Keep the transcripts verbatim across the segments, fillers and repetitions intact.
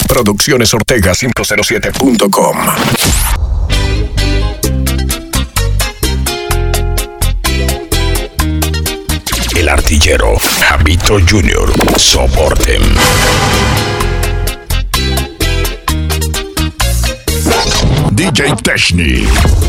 Producciones Ortega cinco cero siete punto com. El artillero Javito Junior. Soporten. D J Techni.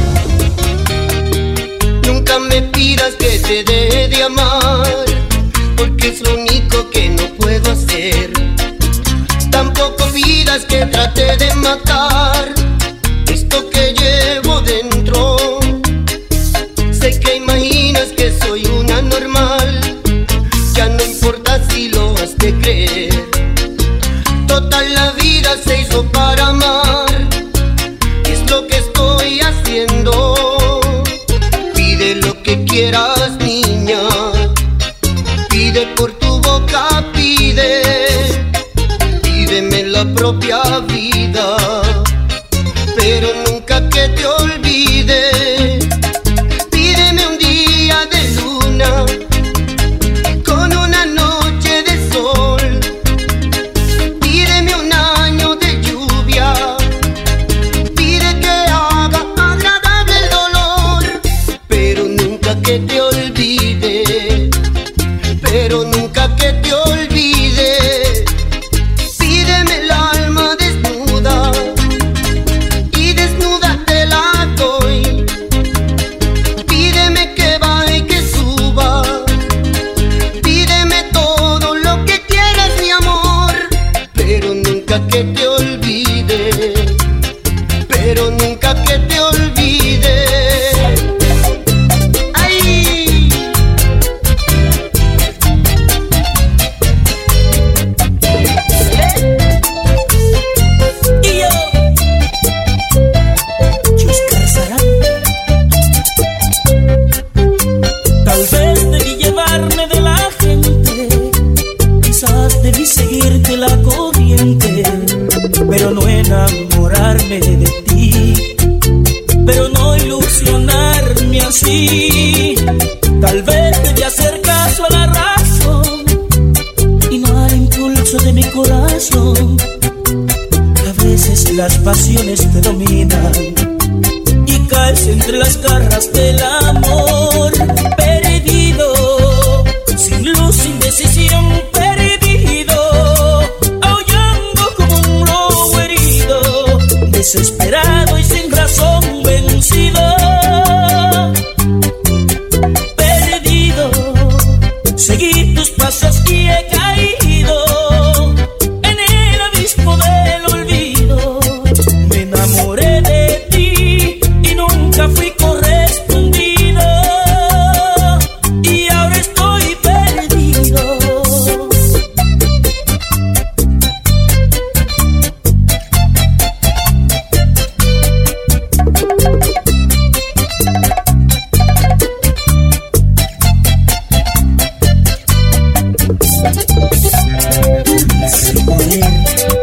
Nunca me pidas que te deje de amar, porque es lo único que no puedo hacer. Tampoco pidas que trate de matar esto que llevo dentro. Sé que imaginas que soy una normal, ya no importa si lo has de creer. Toda la vida se hizo para amar, es lo que estoy haciendo. Pide lo que quieras, niña, pide por tu boca, pide. Pídeme la propia vida, pero nunca que te olvide. Pídeme un día de luna con una noche de sol. Pídeme un año de lluvia. Pide que haga agradable el dolor, pero nunca que te olvide. Pero nunca que te olvide. Pídeme el alma desnuda y desnuda te la doy. Pídeme que baje y que suba. Pídeme todo lo que quieras, mi amor, pero nunca que te olvide. Pero nunca que te olvide. ¡Ay! Y yo, Chuscar Sarán. Tal vez debí llevarme de la gente, quizás debí seguirte la corriente, pero no enamorarme de ti, pero no ilusionarme así. Tal vez debí hacer caso a la razón y no al impulso de mi corazón. A veces las pasiones te dominan y caes entre las garras del amor. Perdido, sin luz, sin decisión, perdido, aullando como un lobo herido, desesperado y sin razón vencido. Perdido, seguí tus pasos y he caído en el abismo del olvido. Me enamoré de ti y nunca fui correspondido, y ahora estoy perdido. Sin poder.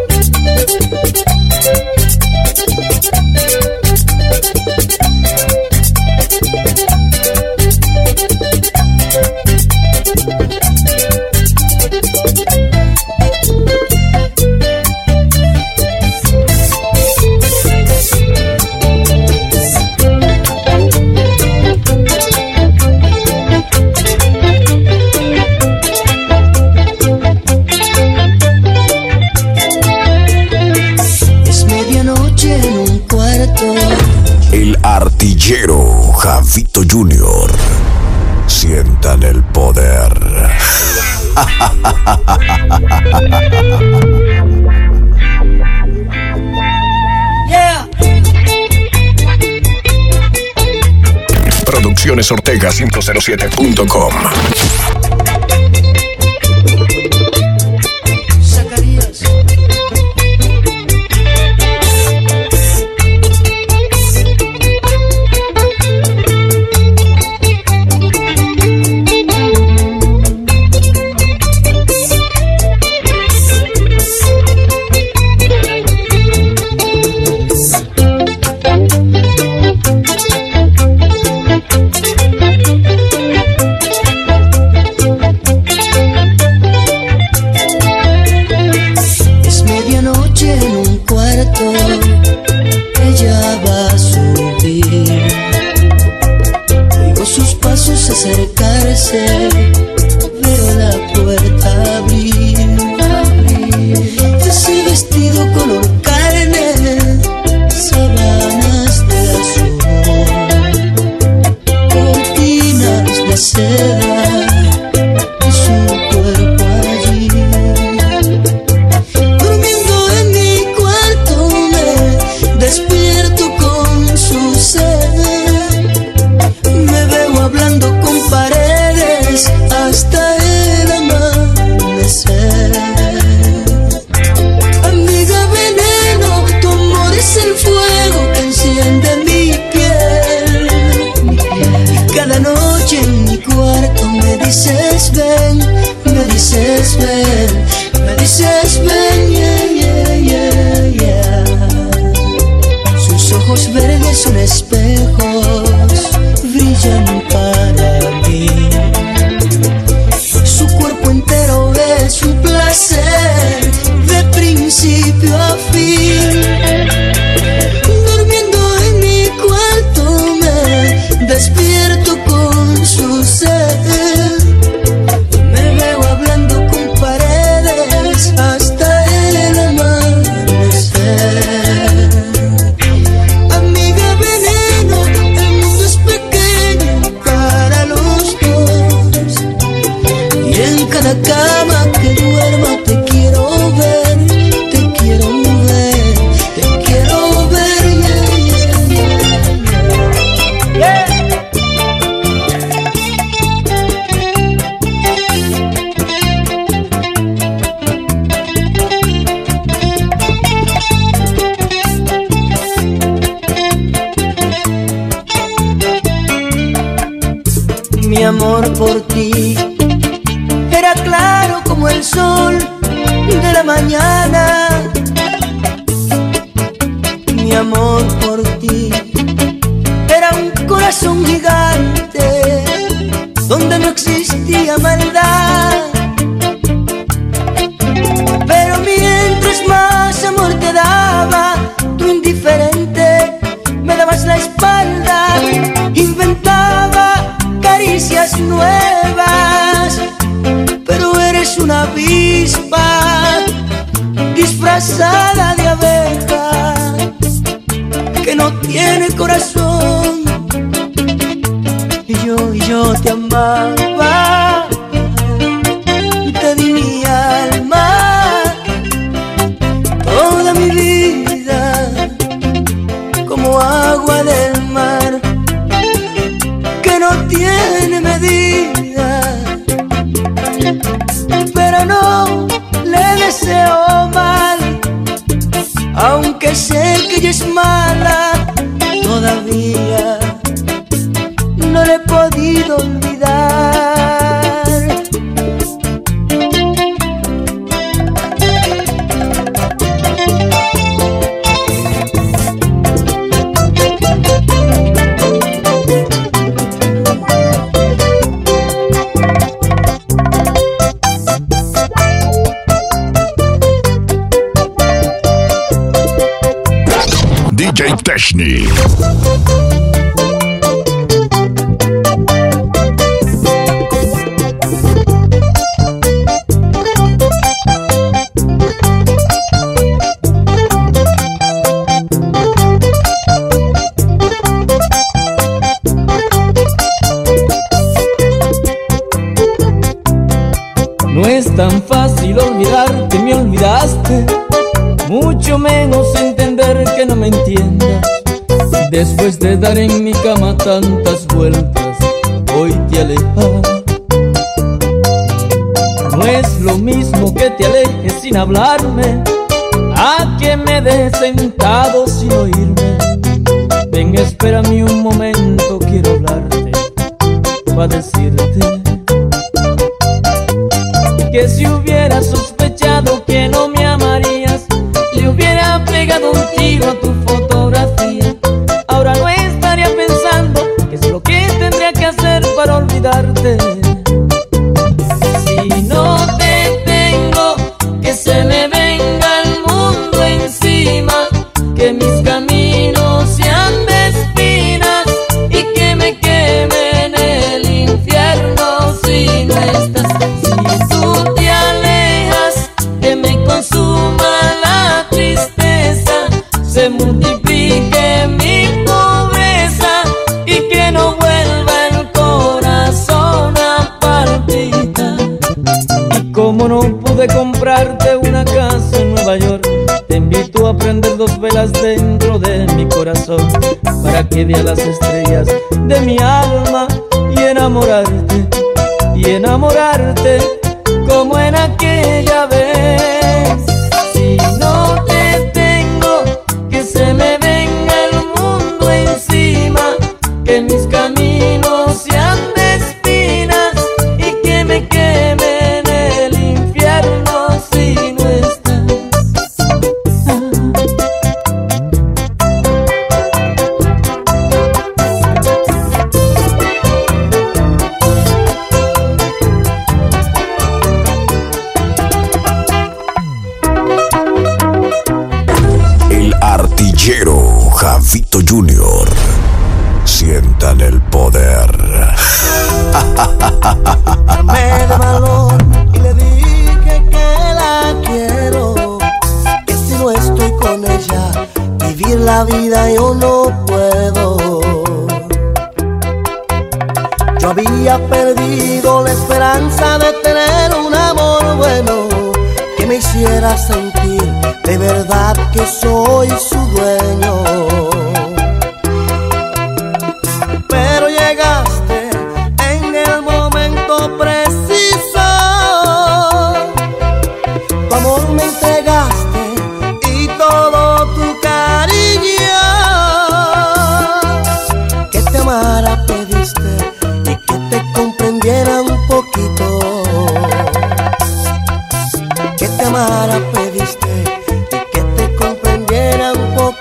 Es medianoche en un cuarto. El artillero Javito Junior. Sientan el poder. Yeah. Producciones Ortega cinco cero siete punto com. Zacarías. noche en un cuarto ella va a subir. Oigo sus pasos acercarse, veo la puerta abrir. Ese vestido color carne, sábanas de azul, cortinas de seda y su cuerpo allí. Durmiendo en mi cuarto me despierto con su ser. Me veo hablando con paredes hasta el amanecer. Amiga veneno, tu amor es el fuego que enciende mi piel. Y cada noche en mi cuarto me dices ven, me dices ven, me dices ven, yeah, yeah, yeah, yeah. Sus ojos verdes son espejos, brillan para mí. Su cuerpo entero es un placer de principio a fin. Durmiendo en mi cuarto me despierto con su ser. Me veo hablando con paredes hasta el amanecer. Amiga veneno, el mundo es pequeño para los dos. Y en cada cama que duerma te quiero ver, te quiero ver, te quiero ver, yeah, yeah, yeah, yeah. Mi amor por ti era claro como el sol de la mañana. Mi amor por ti era un corazón gigante donde no existía maldad. Pero mientras más amor te daba, tú indiferente me dabas la espalda. Inventaba caricias nuevas, pero eres una avispa disfrazada de abeja que no tiene corazón. Y yo, y yo te amaba, te di mi alma, toda mi vida, como agua del mar que no tiene medida. Pero no le deseo mal, aunque sé que ella es mala. Todavía no le he podido olvidar. D J Technic. No es tan fácil olvidar que me olvidaste, mucho menos entender que no me entiendas. Después de dar en mi cama tantas vueltas, hoy te alejas. No es lo mismo que te alejes sin hablarme, a que me dejes sentado sin oírme. Ven, espérame un momento, quiero hablarte, pa' decirte que si hubiera sospechado que no me amarías, le hubiera pegado un tiro a tu fotografía. Ahora no estaría pensando qué es lo que tendría que hacer para olvidarte. Si no te tengo, que se me venga el mundo invito a prender dos velas dentro de mi corazón, para que vea las estrellas de mi alma y enamorarte, y enamorarte como en aquella vez. Si no te tengo, que se me venga el mundo encima, que mis caminos sean de espinas y que me queme en el infierno si no estás. El artillero Javito Junior. Sientan el poder. Me de valor y le dije que la quiero, que si no estoy con ella, vivir la vida yo no puedo. Yo había perdido la esperanza de tener un amor bueno, que me hiciera sentir de verdad que soy su dueño. Pero llegaste en el momento preciso, tu amor me entregaste y todo tu cariño, que te amara pediste y que te comprendiera un poquito, que te amara pediste y que te comprendiera un poquito.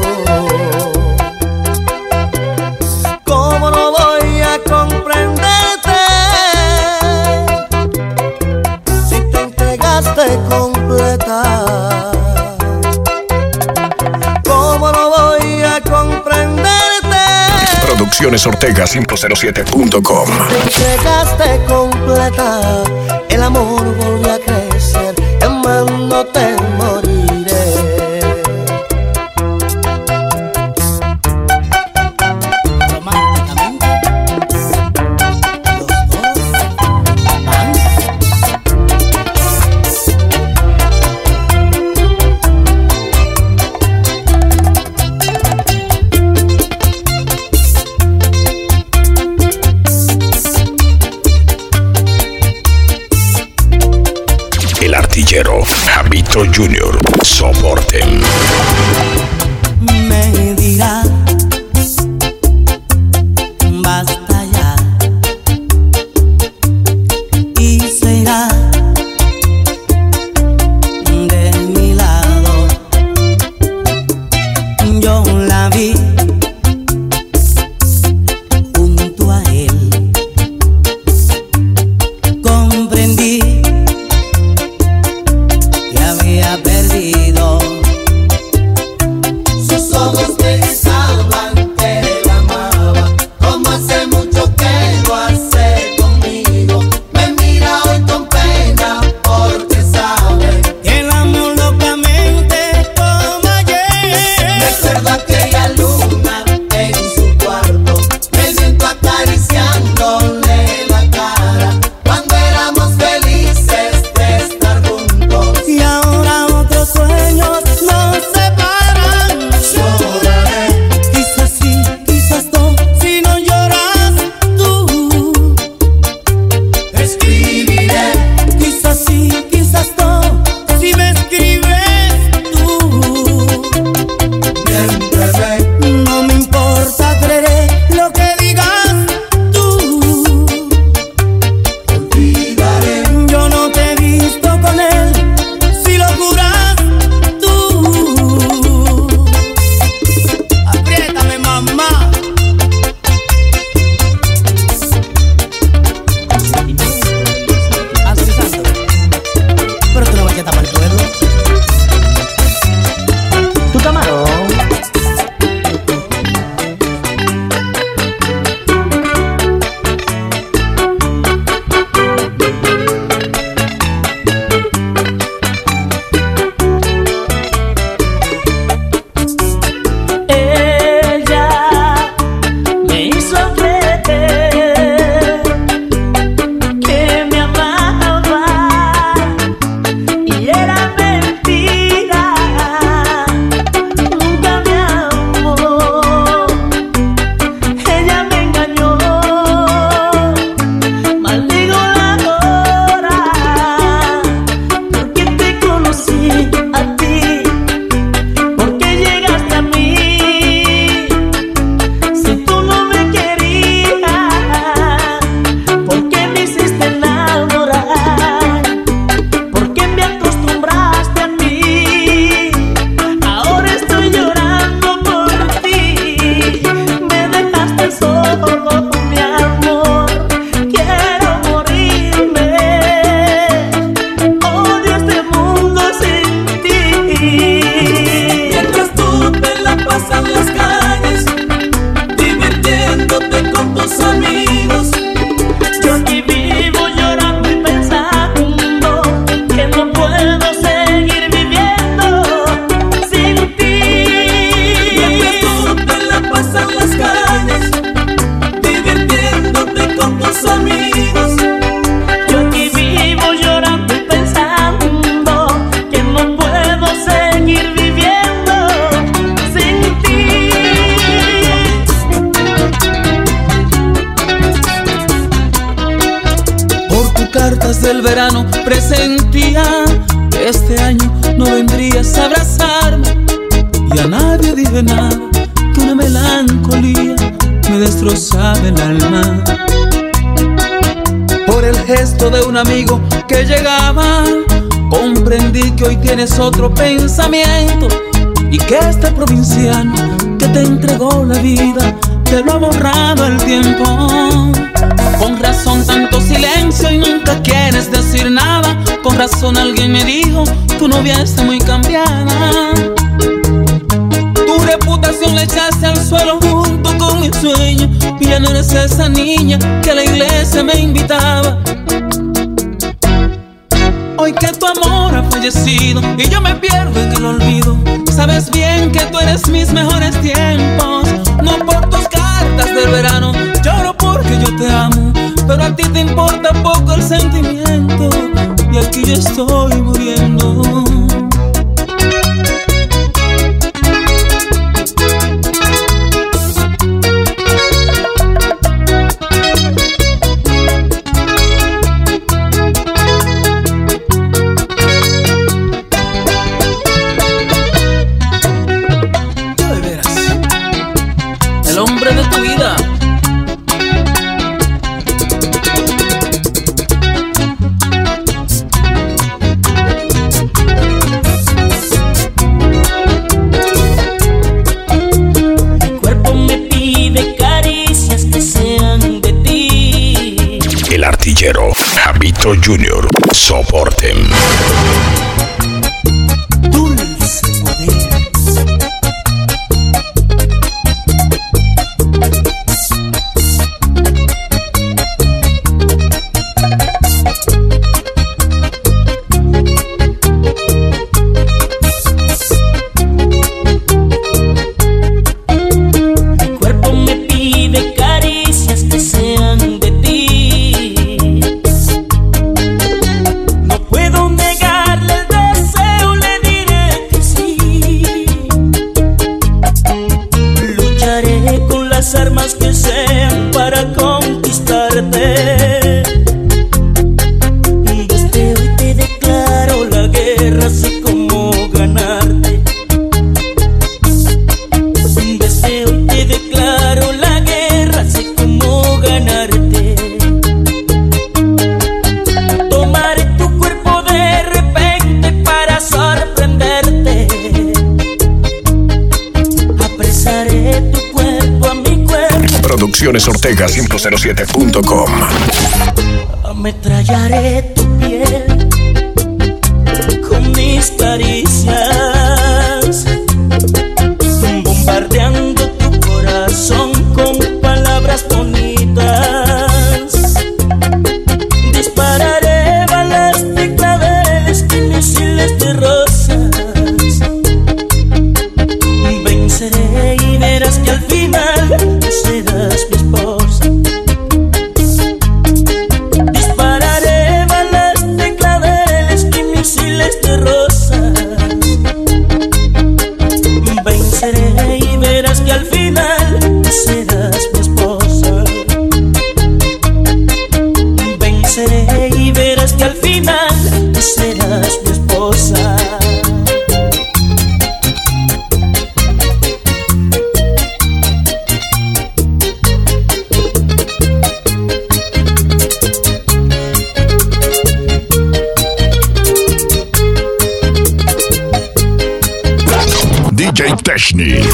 ¿Cómo no voy a comprenderte si te entregaste completa? ¿Cómo no voy a comprenderte? Producciones Ortega cinco cero siete punto com. Te entregaste completa, el amor volvió a crecer, amándote moriré. Románticamente, los dos van. El artillero Javito Junior. Soporten. Me dirá, basta ya, y se irá de mi lado. Yo la vi junto a él, comprendí que había perdido del verano presentía que este año no vendrías a abrazarme, y a nadie dije nada, que una melancolía me destrozaba el alma. Por el gesto de un amigo que llegaba, comprendí que hoy tienes otro pensamiento, y que este provinciano que te entregó la vida te lo ha borrado el tiempo. Con razón tanto silencio y nunca quieres decir nada. Con razón alguien me dijo, tu novia está muy cambiada. Tu reputación la echaste al suelo junto con mi sueño, y ya no eres esa niña que a la iglesia me invitaba. Hoy que tu amor ha fallecido y yo me pierdo en el olvido, sabes bien que tú eres mis mejores tiempos. No por tus cartas del verano, lloro porque yo te amo, pero a ti te importa poco el sentimiento, y aquí yo estoy muriendo. Javito Junior, soporten. Dulce poder. Mi cuerpo me pide caricias que sean de ti. No puedo negarle el deseo, le diré que sí. Lucharé con las armas que sean para conquistarte. Desde hoy te declaro la guerra, sé cómo ganarte. Desde hoy te declaro la guerra, sé cómo ganarte. Tomaré tu cuerpo de repente para sorprenderte. Apresaré tu cuerpo a mi cuerpo. Producciones Ortega cinco cero siete punto com. Ametrallaré tu piel con mis caricias, bombardeando tu corazón con palabras bonitas. Dispararé balas de claveles y misiles de rosas. Venceré y verás que al final tú serás mi esposa. Dispararé balas de claveles y misiles de rosas. Venceré y verás que al final tú serás mi esposa. Venceré y verás que al final tú serás mi esposa. D J Techni.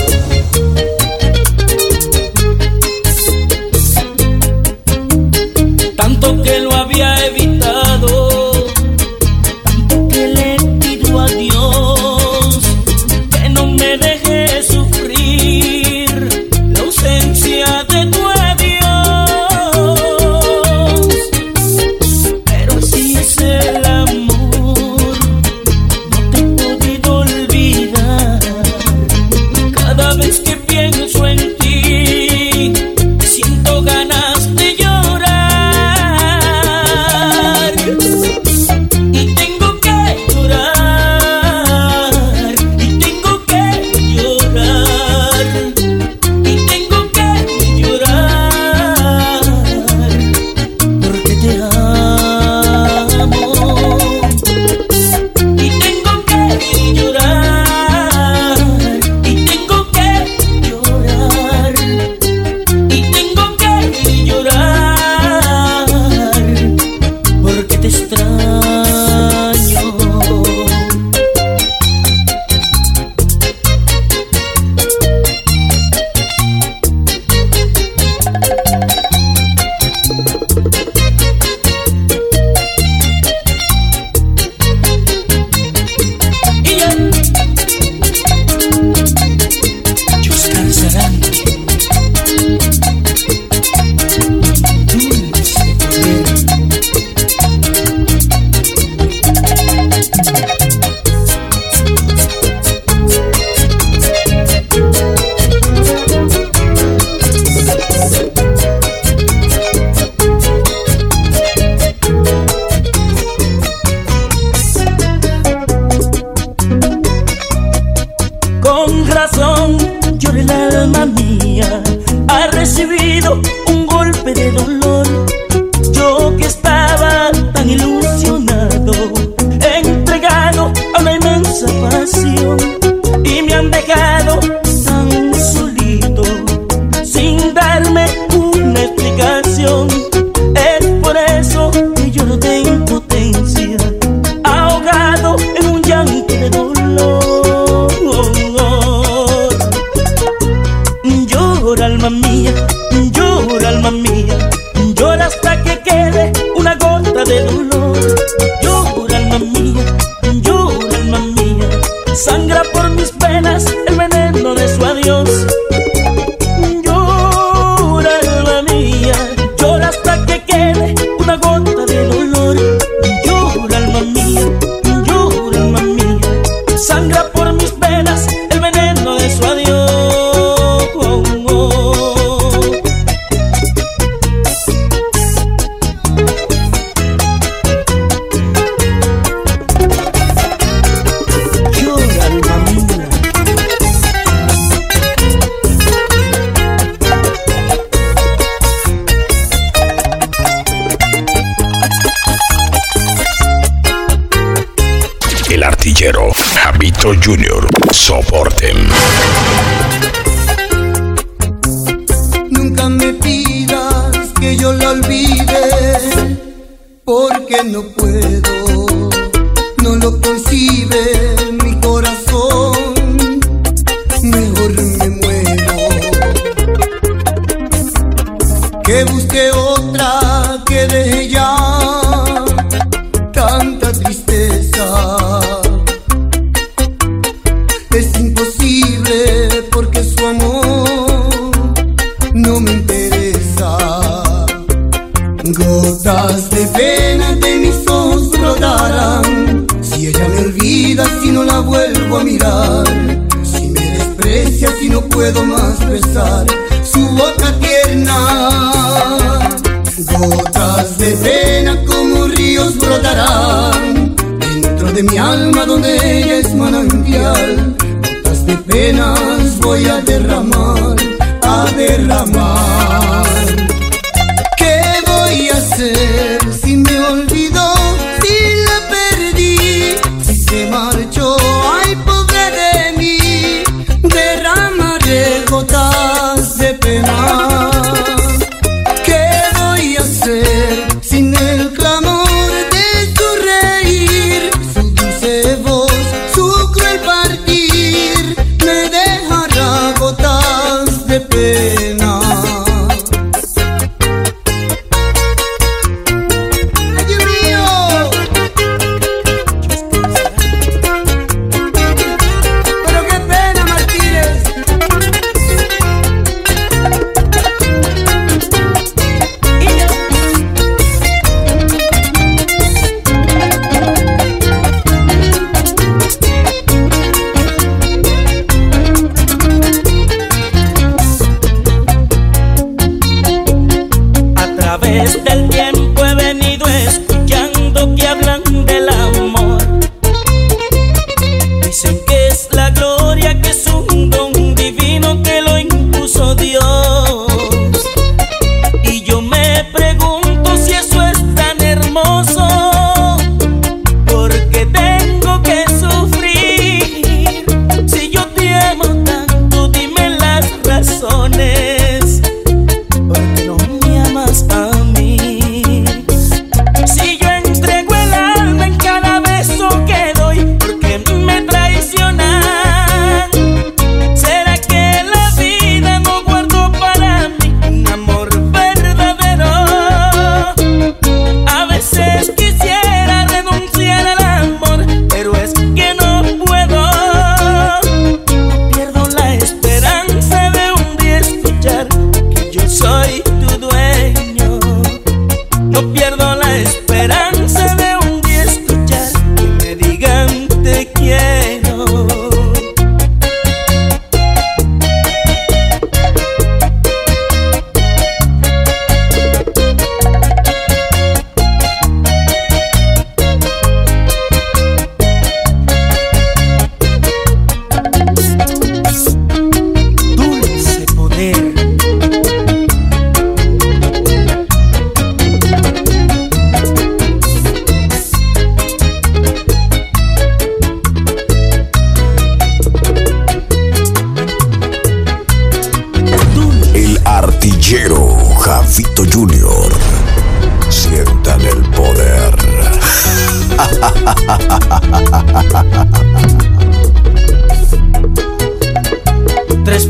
Tanto que lo había evitado, tanto que le pido a Dios que no me deje sufrir la ausencia de tu adiós. Pero así es el amor, no te he podido olvidar. Cada vez que pienso en ti, siento ganas de llorar. corazón, llora el alma mía, ha recibido un golpe de dolor. Yo que estaba tan ilusionado, entregado a una inmensa pasión, y me han dejado tan solito, sin darme una explicación. Es por eso que lloro de impotencia, ahogado en un llanto de dolor. Llora alma mía, llora alma mía, llora hasta que quede una gota de dolor. Llora alma mía, llora alma mía, sangra por mis penas el veneno de su adiós. Llora alma mía, llora hasta que quede una gota de dolor. Llora alma mía, llora alma mía, sangra por mis penas el veneno de su adiós. Javito Junior, soporten. Nunca me pidas que yo la olvide, porque no puedo, no lo concibe mi corazón, mejor me muero. Que busque otra, que deje ya tanta tristeza. Es imposible porque su amor no me interesa. Gotas de pena de mis ojos brotarán si ella me olvida, si no la vuelvo a mirar, si me desprecia, si no puedo más besar su boca tierna. Gotas de pena como ríos brotarán dentro de mi alma donde ella es manantial. Gotas de penas voy a derramar, a derramar. ¿Qué voy a hacer si me olvidó, si la perdí, si se marchó? Ay, pobre de mí, derramaré gotas de pena. ¿Qué voy a hacer sin el clamor de su reír, su dulce voz, su cruel partir? Me dejará gotas de pena. ¡Ay, Dios mío! Pero qué pena, Martínez. A través del tiempo he venido escuchando que hablan del amor. Dicen que es la gloria, que es un don divino que lo impuso Dios. Y yo me pregunto si eso es tan hermoso, porque tengo que sufrir. Si yo te amo tanto, dime las razones. ¿Por qué no me amas a mí? Si yo entrego el alma en cada beso que doy, ¿por qué me traicionan?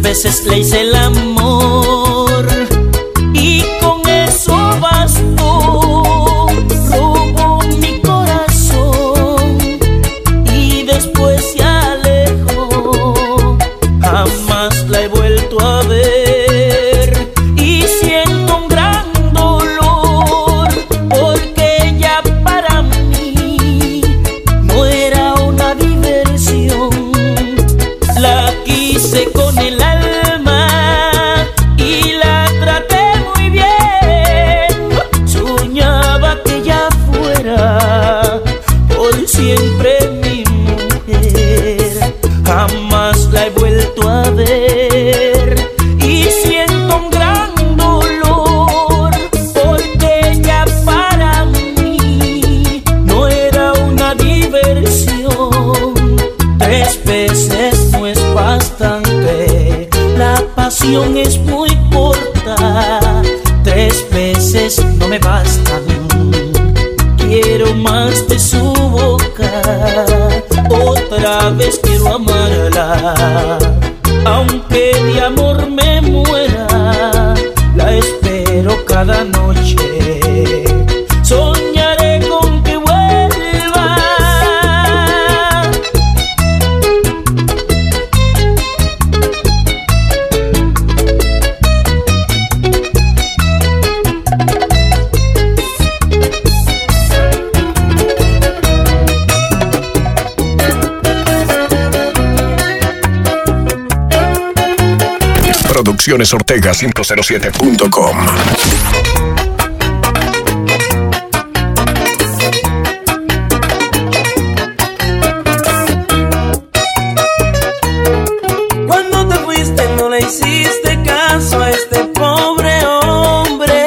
veces le hice el amor y con eso bastó. Robó mi corazón y después se alejó. Jamás la he vuelto a ver y siento un gran dolor, porque ella para mí no era una diversión. La quise con el alma y la traté muy bien. Soñaba que ella fuera por siempre mi mujer. Jamás la he vuelto a ver y siento un gran dolor, porque ella para mí no era una diversión. Tres veces no es bastante, la pasión es muy corta. Tres veces no me bastan, quiero más de su boca. Otra vez quiero amarla, aunque de amor me muera. La espero cada noche, soñaré con que vuelva. Producciones Ortega cinco cero siete punto com. Cuando te fuiste no le hiciste caso a este pobre hombre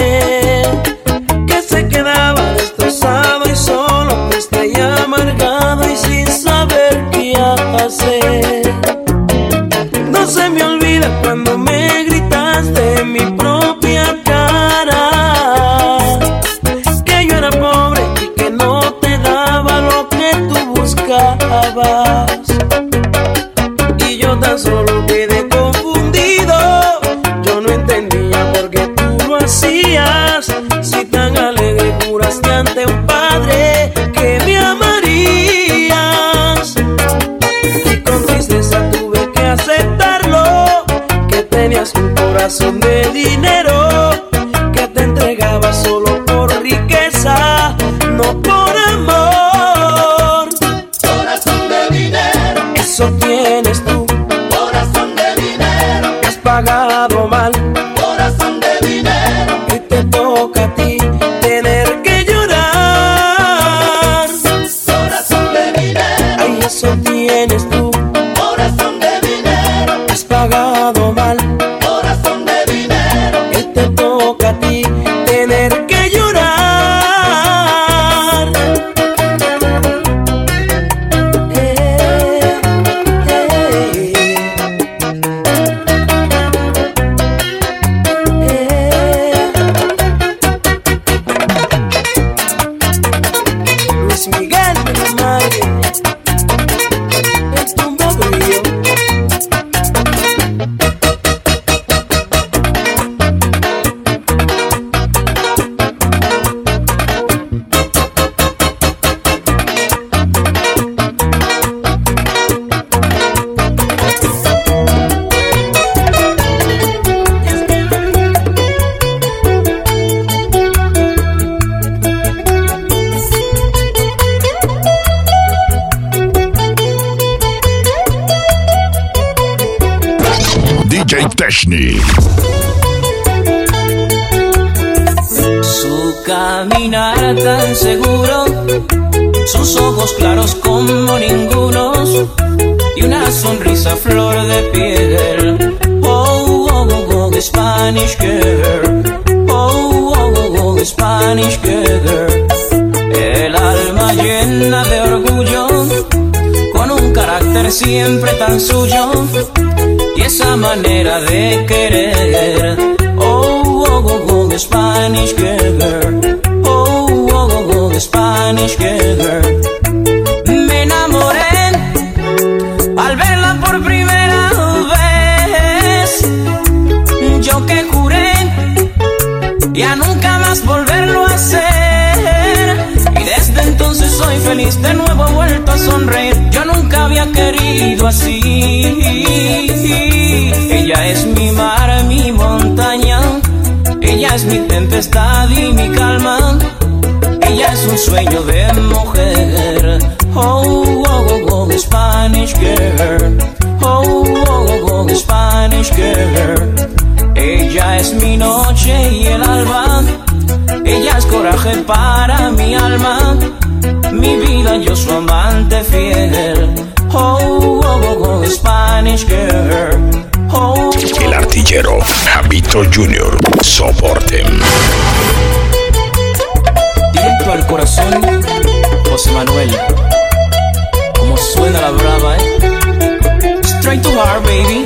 que se quedaba destrozado y solo, triste y amargado y sin saber qué hacer. No se me olvida cuando me gritaste en mi propia cara que yo era pobre y que no te daba lo que tú buscabas. Y yo tan solo quedé confundido, yo no entendía por qué tú lo hacías. Si tan alegre juraste ante un padre que me amarías, y con tristeza tuve que aceptarlo, que tenías un corazón de dinero, que te entregaba solo por riqueza, no por amor. Corazón de dinero, Eso tienes tú, corazón de dinero, que has pagado mal, corazón de dinero, y te toca a ti tener que llorar. corazón de dinero, Ay, eso tienes tú, corazón de dinero, que has pagado mal, corazón de dinero, y te toca a ti tener que llorar. Eh, eh, eh. Luis Miguel de la Madre, el tumbo brillo. D J Technic. Su caminar tan seguro, sus ojos claros como ningunos y una sonrisa flor de piel. Oh, oh, oh, oh, the Spanish girl. Oh, oh, oh, oh, the Spanish girl. El alma llena de orgullo, con un carácter siempre tan suyo y esa manera de querer. Oh, oh, oh, oh, the Spanish girl. Oh, oh, oh, oh, the Spanish girl. Me enamoré al verla por primera vez. más volverlo a hacer. Y desde entonces soy feliz, de nuevo he vuelto a sonreír. Yo nunca había querido así. Ella es mi mar, mi montaña. Ella es mi tempestad y mi calma. Ella es un sueño de mujer. Oh, oh, oh, oh, Spanish girl. Oh, oh, oh, oh, Spanish girl. Ella es mi noche y el alba. Ella es coraje para mi alma. Mi vida, yo su amante fiel. Oh, oh, oh, oh, Spanish girl. Oh, El Artillero, Javito Junior, soporte. Directo al corazón, José Manuel. Como suena la brava, eh. Straight to heart, baby.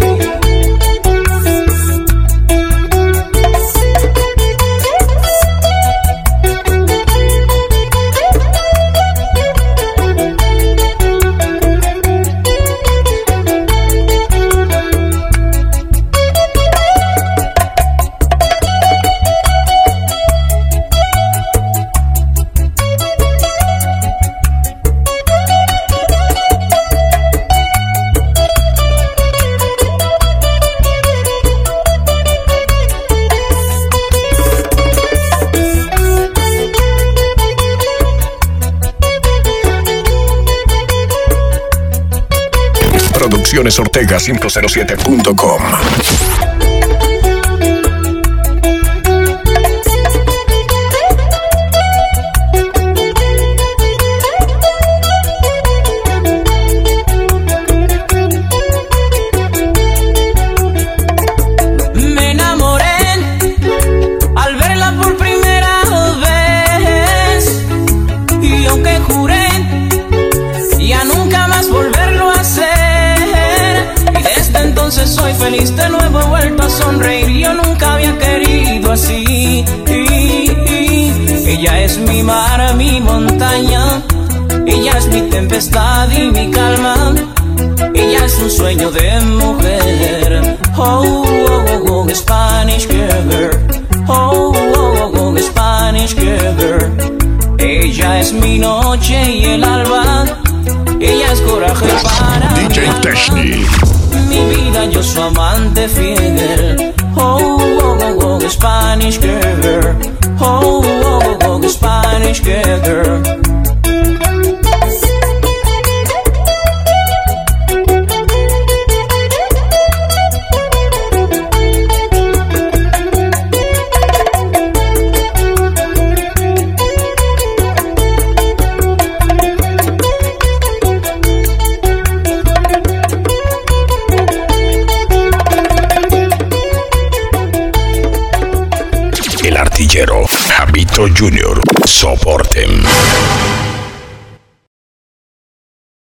Producciones Ortega cinco cero siete punto com. Me enamoré al verla por primera vez. Y aunque juré ya nunca más volverlo a hacer, entonces soy feliz, de nuevo he vuelto a sonreír. Yo nunca había querido así. Ella es mi mar, mi montaña. Ella es mi tempestad y mi calma. Ella es un sueño de mujer. Oh, oh, oh, oh, Spanish girl. Oh, oh, oh, oh, Spanish girl. Ella es mi noche y el alba. Ella es coraje para D J Technic. mi vida, yo su amante fiel. Oh, oh, oh, oh, Spanish girl. Oh, oh, oh, oh, Spanish girl. El Artillero, Javito Junior, soporte.